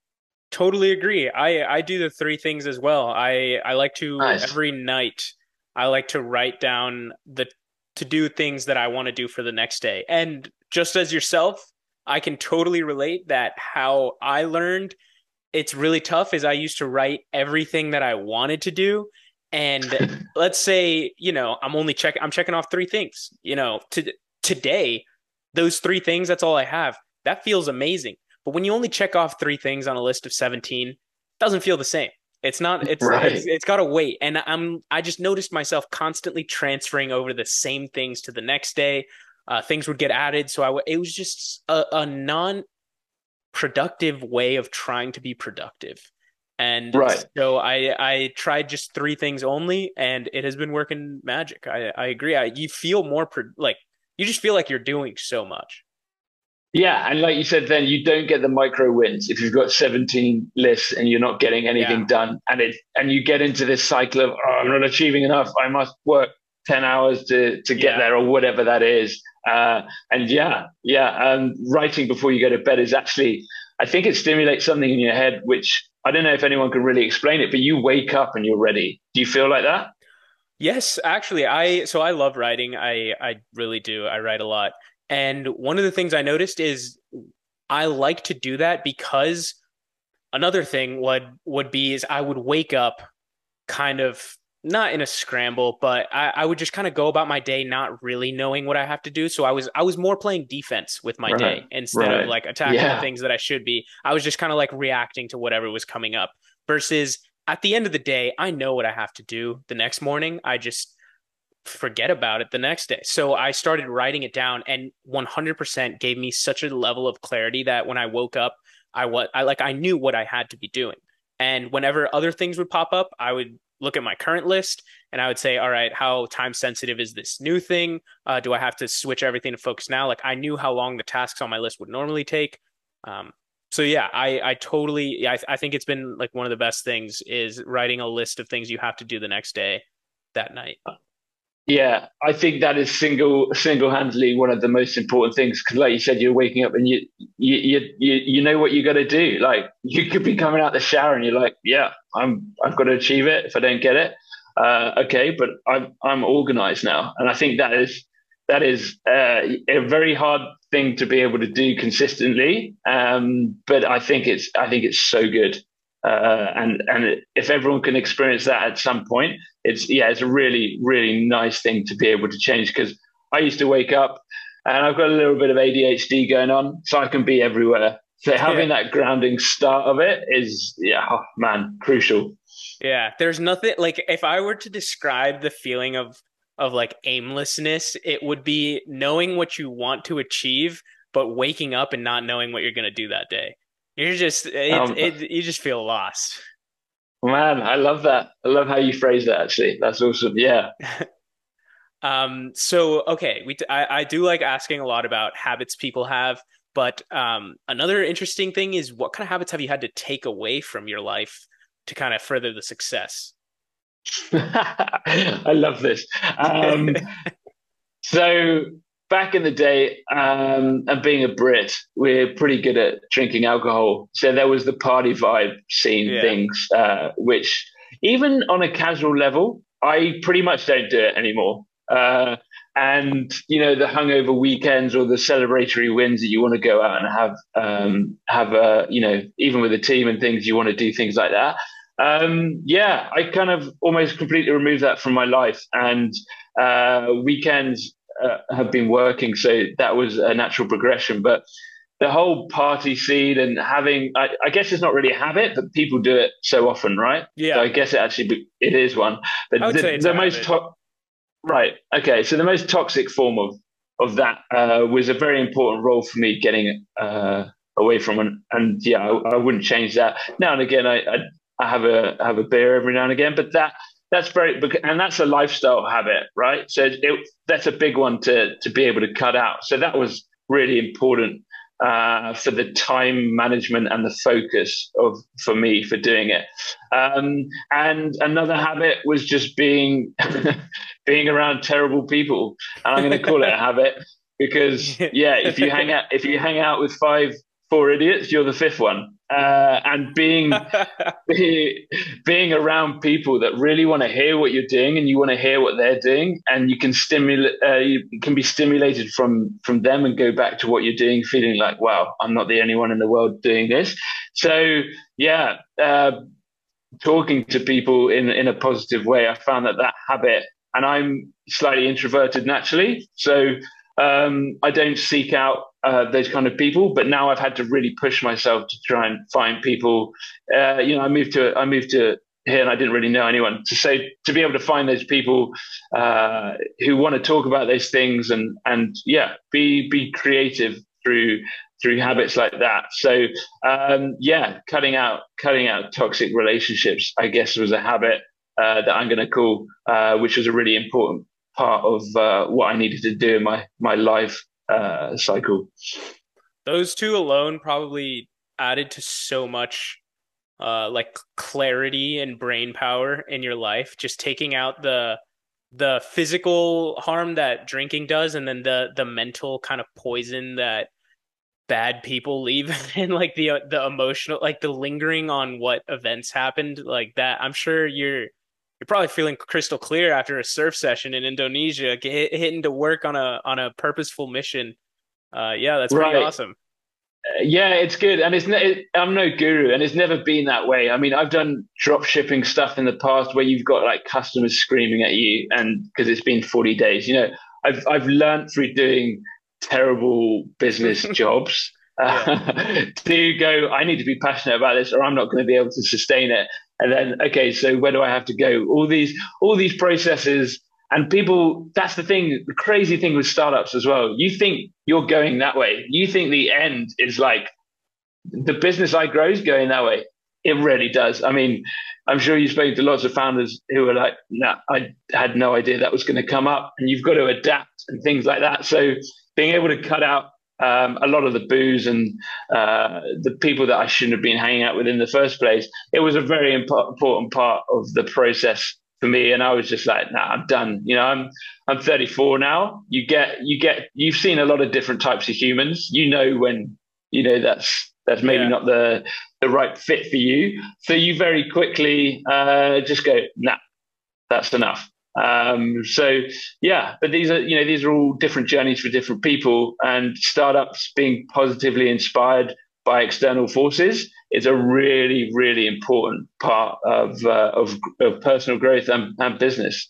Totally agree. I I do the three things as well. I I like to Nice. every night I like to write down the to do things that I want to do for the next day. And just as yourself, I can totally relate that how I learned it's really tough is I used to write everything that I wanted to do. And let's say, you know, I'm only checking I'm checking off three things. You know, to today, those three things, that's all I have. That feels amazing. But when you only check off three things on a list of seventeen, it doesn't feel the same. It's not it's it's Right. it's got to wait. And I'm I just noticed myself constantly transferring over the same things to the next day. Uh, things would get added, so I w- it was just a, a non productive way of trying to be productive. And Right. so I I tried just three things only, and it has been working magic. I I agree. I you feel more pro- like you just feel like you're doing so much. Yeah, and like you said, then you don't get the micro wins if you've got seventeen lists and you're not getting Yeah. anything done, and it and you get into this cycle of, oh, I'm not achieving enough. I must work ten hours to to get Yeah. there, or whatever that is. Uh, and yeah, yeah, um, writing before you go to bed is actually, I think it stimulates something in your head, which I don't know if anyone can really explain it, but you wake up and you're ready. Do you feel like that? Yes, actually, I so I love writing. I I really do. I write a lot. And one of the things I noticed is I like to do that because another thing would would be is I would wake up kind of not in a scramble, but I, I would just kind of go about my day not really knowing what I have to do. So I was I was more playing defense with my Right. day instead of Right. like attacking the Yeah. things that I should be. I was just kind of like reacting to whatever was coming up. Versus at the end of the day, I know what I have to do the next morning. I just forget about it the next day. So I started writing it down and one hundred percent gave me such a level of clarity that when I woke up, I was I like I knew what I had to be doing. And whenever other things would pop up, I would look at my current list and I would say, all right, how time sensitive is this new thing? Uh, do I have to switch everything to focus now? Like I knew how long the tasks on my list would normally take. Um, so yeah, I I totally yeah, I, I think it's been like one of the best things is writing a list of things you have to do the next day that night. Yeah, I think that is single single-handedly one of the most important things because, like you said, you're waking up and you you you you, you know what you got to do. Like you could be coming out the shower and you're like, yeah, I'm I've got to achieve it. If I don't get it, uh, okay, but I'm I'm organized now, and I think that is that is uh, a very hard thing to be able to do consistently. Um, but I think it's I think it's so good. Uh, and and if everyone can experience that at some point, it's yeah, it's a really really nice thing to be able to change. Because I used to wake up, and I've got a little bit of A D H D going on, so I can be everywhere. So Yeah. having that grounding start of it is yeah, oh, man, crucial. Yeah, there's nothing like if I were to describe the feeling of of like aimlessness, it would be knowing what you want to achieve, but waking up and not knowing what you're going to do that day. You're just it Um, it you just feel lost. man, I love that. I love how you phrase that. Actually, that's awesome. Yeah. Um, so okay, we I, I do like asking a lot about habits people have, but um, another interesting thing is what kind of habits have you had to take away from your life to kind of further the success? I love this. Um, So back in the day, um, and being a Brit, we're pretty good at drinking alcohol. So there was the party vibe scene Yeah. things, uh, which even on a casual level, I pretty much don't do it anymore. Uh, and you know the hungover weekends or the celebratory wins that you want to go out and have um, have uh, you know even with a team and things you want to do things like that. Um, yeah, I kind of almost completely removed that from my life and uh, weekends uh, have been working, so that was a natural progression. But the whole party scene and having, I, I guess it's not really a habit, but people do it so often, right? So Yeah, I guess it actually be, it is one. But I would say the, it's a the most habit. to- right, okay. So the most toxic form of of that uh, was a very important role for me getting uh, away from it. And yeah, I, I wouldn't change that. Now and again, I, I I have a have a beer every now and again, but that that's very and that's a lifestyle habit, right? So it, that's a big one to to be able to cut out. So that was really important uh, for the time management and the focus of for me for doing it. Um, and another habit was just being being around terrible people, and I'm going to call it a habit because yeah, if you hang out if you hang out with five four idiots, you're the fifth one. Uh, and being be, being around people that really want to hear what you're doing and you want to hear what they're doing and you can stimulate uh, you can be stimulated from from them and go back to what you're doing feeling like wow, I'm not the only one in the world doing this. So yeah, uh, talking to people in in a positive way, I found that that habit, and I'm slightly introverted naturally, so um, I don't seek out uh, those kind of people. But now I've had to really push myself to try and find people. Uh, you know, I moved to I moved to here and I didn't really know anyone. To say to be able to find those people uh, who want to talk about those things and and yeah, be be creative through through habits like that. So um, yeah, cutting out cutting out toxic relationships, I guess, was a habit uh, that I'm going to call, uh, which was a really important part of uh, what I needed to do in my my life uh, cycle. Those two alone probably added to so much uh like clarity and brain power in your life, just taking out the the physical harm that drinking does and then the the mental kind of poison that bad people leave and like the uh, the emotional like the lingering on what events happened like that. I'm sure you're you're probably feeling crystal clear after a surf session in Indonesia, get, hitting to work on a on a purposeful mission. Uh yeah, that's pretty Right. awesome. Yeah, it's good, and it's ne- it, I'm no guru, and it's never been that way. I mean, I've done drop shipping stuff in the past where you've got like customers screaming at you, and because it's been forty days, you know, I've I've learned through doing terrible business jobs Yeah. uh, to go. I need to be passionate about this, or I'm not going to be able to sustain it. And then, okay, so where do I have to go? All these all these processes. And people, that's the thing, the crazy thing with startups as well. You think you're going that way. You think the end is like the business I grow is going that way. It really does. I mean, I'm sure you've spoken to lots of founders who are like, no, nah, I had no idea that was going to come up, and you've got to adapt and things like that. So being able to cut out um, a lot of the booze and uh, the people that I shouldn't have been hanging out with in the first place, it was a very impo- important part of the process for me. And I was just like, nah, I'm done. You know, I'm I'm thirty-four now. You get you get you've seen a lot of different types of humans. You know when you know that's that's maybe Yeah. not the the right fit for you. So you very quickly uh, just go, nah, that's enough. Um, so yeah, but these are you know these are all different journeys for different people, and startups being positively inspired by external forces is a really really important part of uh, of, of personal growth and, and business.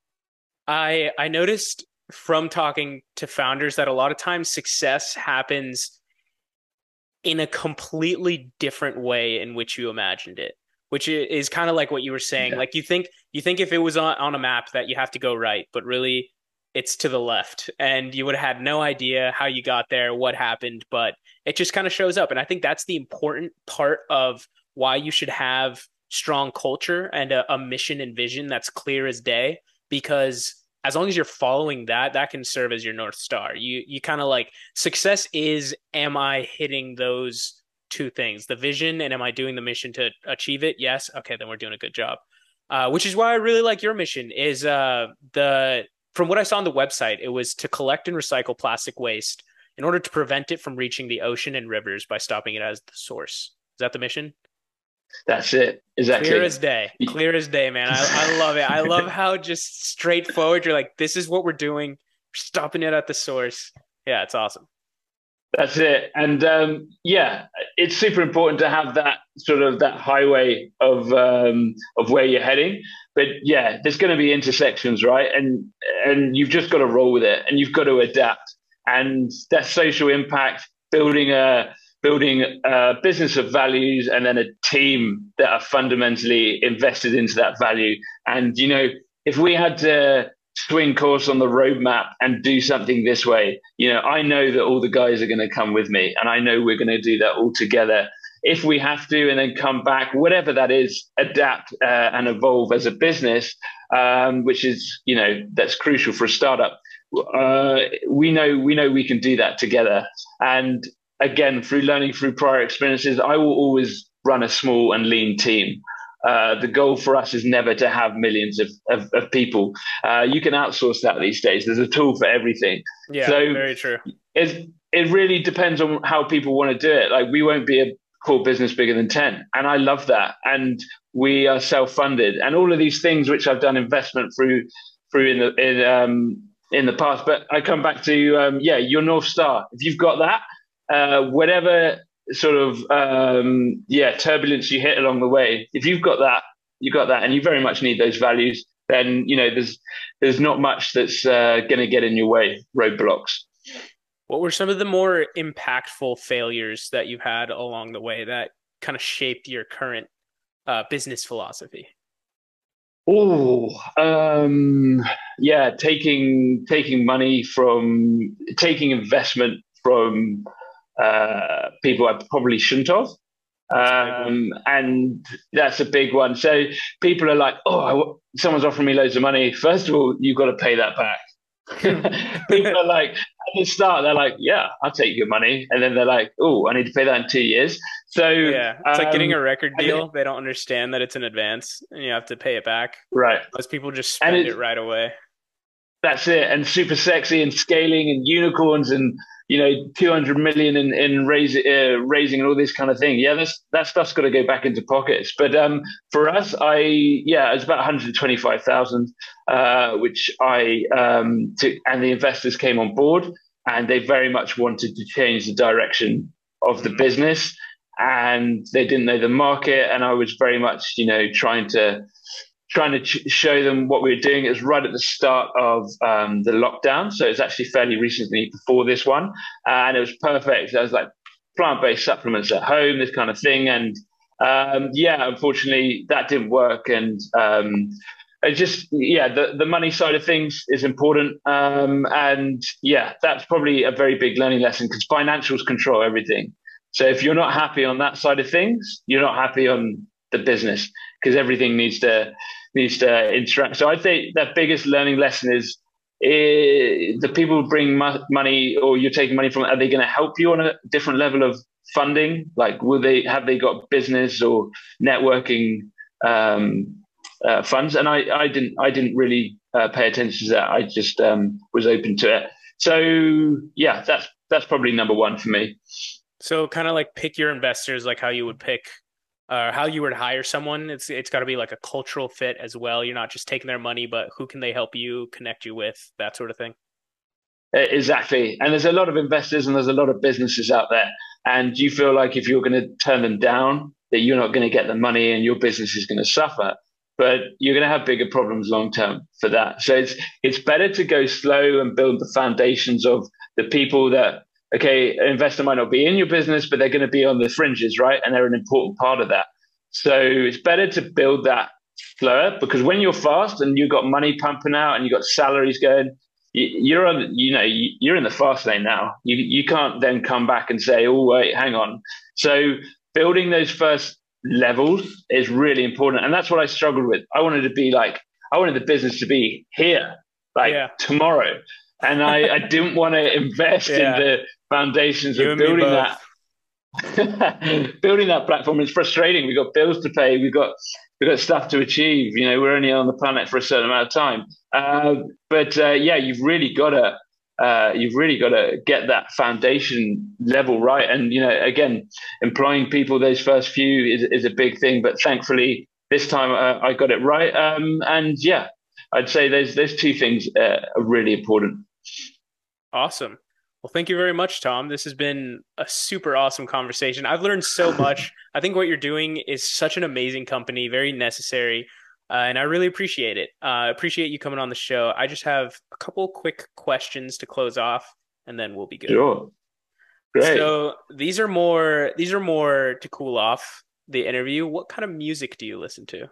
I I noticed from talking to founders that a lot of times success happens in a completely different way in which you imagined it, which is kind of like what you were saying. Yeah, Like you think you think if it was on, on a map that you have to go right, but really it's to the left, and you would have had no idea how you got there, what happened, but it just kind of shows up. And I think that's the important part of why you should have strong culture and a, a mission and vision that's clear as day, because as long as you're following that, that can serve as your North Star. You you kind of like success is, am I hitting those two things, the vision, and am I doing the mission to achieve it? Yes. Okay, then we're doing a good job. Uh, which is why I really like your mission is uh, the from what I saw on the website, it was to collect and recycle plastic waste in order to prevent it from reaching the ocean and rivers by stopping it as the source. Is that the mission? that's it Clear exactly. as day. Clear as day, man. I, I love it. I love how just straightforward you're like, this is what we're doing. We're stopping it at the source. Yeah, it's awesome. That's it. And um, yeah, it's super important to have that sort of that highway of um, of where you're heading. But yeah, there's going to be intersections, right? And and you've just got to roll with it, and you've got to adapt. And that social impact, building a building a business of values, and then a team that are fundamentally invested into that value. And you know, if we had to swing course on the roadmap and do something this way, you know, I know that all the guys are going to come with me, and I know we're going to do that all together. If we have to, and then come back, whatever that is, adapt uh, and evolve as a business, um, which is, you know, that's crucial for a startup. Uh, we know we know we can do that together. And again, through learning through prior experiences, I will always run a small and lean team. Uh, the goal for us is never to have millions of, of, of people. Uh, you can outsource that these days. There's a tool for everything. Yeah, So very true. it, it really depends on how people want to do it. Like we won't be a core business bigger than ten. And I love that. And we are self-funded and all of these things, which I've done investment through, through in the, in, um, in the past. But I come back to, um, yeah, your North Star. If you've got that, uh, whatever sort of um, yeah turbulence you hit along the way, if you've got that, you got that, and you very much need those values, then you know there's there's not much that's uh, going to get in your way, roadblocks. What were some of the more impactful failures that you've had along the way that kind of shaped your current uh, business philosophy? Oh, um, yeah, taking taking money from taking investment from uh, people I probably shouldn't have. That's a big one. Um, and that's a big one. So people are like, oh, I w- someone's offering me loads of money. First of all, you've got to pay that back. People are like, at the start, they're like, yeah, I'll take your money. And then they're like, oh, I need to pay that in two years. So, Yeah, it's like getting um, a record I think, deal. They don't understand that it's an advance and you have to pay it back. right. Most people just And spend it it's, right away. that's it. And super sexy and scaling and unicorns and, you know, two hundred million in, in raise, uh, raising and all this kind of thing. Yeah, that's, that stuff's got to go back into pockets. But um, for us, I, yeah, it's about one hundred twenty-five thousand, uh, which I um, took, and the investors came on board and they very much wanted to change the direction of the Mhm. business, and they didn't know the market. And I was very much, you know, trying to trying to ch- show them what we were doing. It was right at the start of um, the lockdown, so it's actually fairly recently before this one, and it was perfect. I was like plant-based supplements at home, this kind of thing, and um, yeah, unfortunately that didn't work, and um, it just yeah, the the money side of things is important, um, and yeah, that's probably a very big learning lesson because financials control everything. So if you're not happy on that side of things, you're not happy on the business because everything needs to needs to interact. So I'd say that biggest learning lesson is eh, the people who bring mo- money or you're taking money from, are they going to help you on a different level of funding? Like, will they have they got business or networking um, uh, funds? And I, I didn't I didn't really uh, pay attention to that. I just um, was open to it. So yeah, that's that's probably number one for me. So kind of like pick your investors, like how you would pick, uh, how you would hire someone. It's it's got to be like a cultural fit as well. You're not just taking their money, but who can they help you connect you with, that sort of thing. Uh, Exactly. And there's a lot of investors and there's a lot of businesses out there. And you feel like if you're going to turn them down, that you're not going to get the money and your business is going to suffer. But you're going to have bigger problems long term for that. So it's it's better to go slow and build the foundations of the people that, okay, an investor might not be in your business, but they're going to be on the fringes, right? And they're an important part of that. So it's better to build that slower because when you're fast and you've got money pumping out and you've got salaries going, you're on, you know, you're in the fast lane now. You you can't then come back and say, oh wait, hang on. So building those first levels is really important, and that's what I struggled with. I wanted to be like, I wanted the business to be here, like Yeah. tomorrow, and I I didn't want to invest in Yeah. the foundations You of and me building both. that building that platform is frustrating. We've got bills to pay. We've got we've got stuff to achieve. You know, we're only on the planet for a certain amount of time. Uh, but uh, yeah, you've really got to uh, you've really got to get that foundation level right. And you know, again, employing people those first few is is a big thing. But thankfully, this time uh, I got it right. Um, and yeah, I'd say those those two things uh, are really important. Awesome. Well, thank you very much, Tom. This has been a super awesome conversation. I've learned so much. I think what you're doing is such an amazing company, very necessary, uh, and I really appreciate it. Uh, appreciate you coming on the show. I just have a couple quick questions to close off, and then we'll be good. Sure, great. So these are more these are more to cool off the interview. What kind of music do you listen to?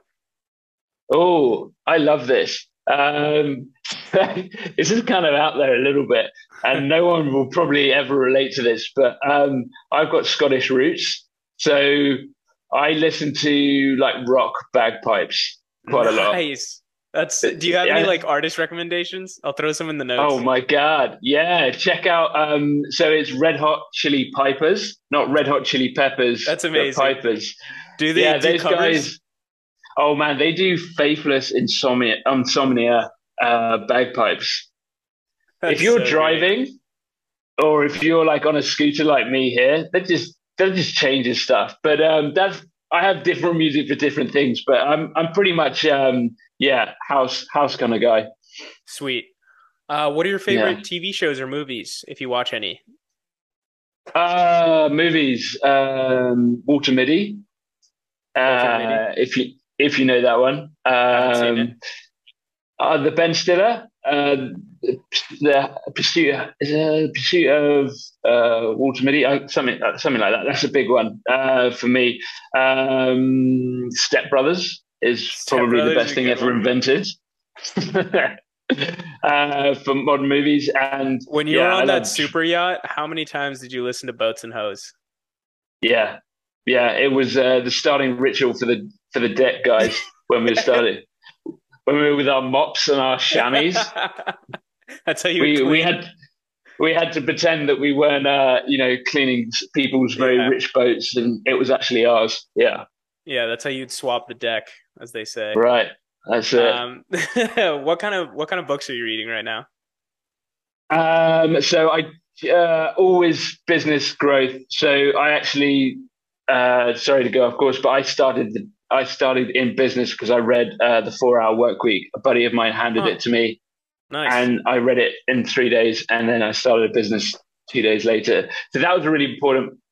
Oh, I love this. Um, this is kind of out there a little bit, and no one will probably ever relate to this, but um, I've got Scottish roots. So I listen to like rock bagpipes quite a lot. Nice. That's, Uh, do you have any Yeah. like artist recommendations? I'll throw some in the Oh notes. my God. Yeah. Check out. Um, so it's Red Hot Chili Pipers, not Red Hot Chili Peppers, That's but amazing. Pipers. Do they Yeah. do Those covers? guys. Oh man, they do Faithless Insomnia, Insomnia uh, bagpipes. If That's you're so great. driving or if you're like on a scooter like me here, that just that just changes stuff. But um, that's I have different music for different things, but I'm I'm pretty much um, yeah house house kind of guy. Sweet. Uh, what are your Yeah. favorite T V shows or movies, if you watch any? Uh, movies. Um, Walter Mitty. Walter and Mitty? Uh, if you if you know that one. Haven't seen it. Um, uh, the Ben Stiller. Uh, the pursuit is a pursuit of uh, Walter Mitty, uh, something uh, something like that. That's a big one uh, for me. Um, Step Brothers is Step probably the Brothers is best a thing good ever one. invented uh, for modern movies. And When you yeah, were I on that love super yacht, how many times did you listen to Boats and Hoes? yeah yeah. It was uh, the starting ritual for the for the deck guys when we started when we were with our mops and our chamois. That's how you would We we clean. had we had to pretend that we weren't, uh, you know, cleaning people's very Yeah. rich boats, and it was actually ours. Yeah, Yeah, that's how you'd swap the deck, as they say. right. That's it. Um, what kind of what kind of books are you reading right now? Um, so I uh, always business growth. So I actually, uh, sorry to go off course, but I started the, I started in business because I read uh, the Four Hour Work Week. A buddy of mine handed Huh, it to me, nice. and I read it in three days, and then I started a business two days later. So that was a really important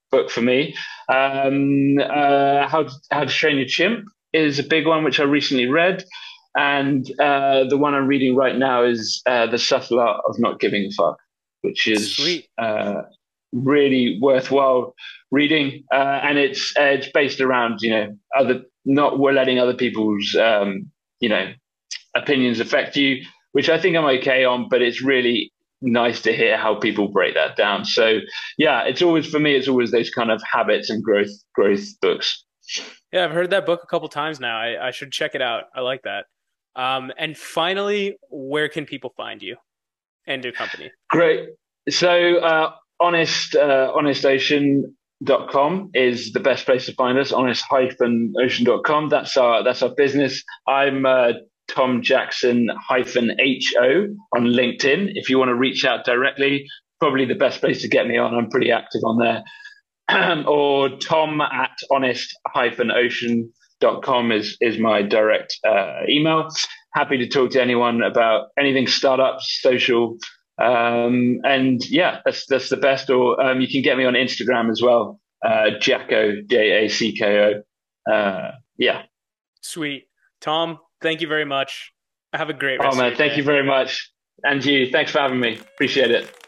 book for me. Um, uh, How to, How to Train Your Chimp is a big one, which I recently read. And uh, the one I'm reading right now is uh, The Subtle Art of Not Giving a Fuck, which is Sweet. uh, really worthwhile reading. Uh, and it's uh, it's based around, you know, other not we're letting other people's um, you know opinions affect you, which I think I'm okay on, but it's really nice to hear how people break that down. So yeah, it's always for me, it's always those kind of habits and growth growth books. Yeah, I've heard that book a couple times now. I, I should check it out. I like that. Um, and finally, where can people find you and your company? Great. So uh, honest uh, honest ocean dot com is the best place to find us. honest ocean dot com. That's our that's our business. I'm uh, Tom Jackson hyphen H O on LinkedIn. If you want to reach out directly, probably the best place to get me on. I'm pretty active on there. Or Tom at honest ocean dot com is is my direct uh, email. Happy to talk to anyone about anything startups, social, um, and yeah, that's that's the best. Or um, you can get me on Instagram as well, uh, Jacko J A C K O. Uh, yeah. Sweet. Tom, thank you very much. Have a great Oh rest of man, your thank day. you very much, and you. Thanks for having me. Appreciate it.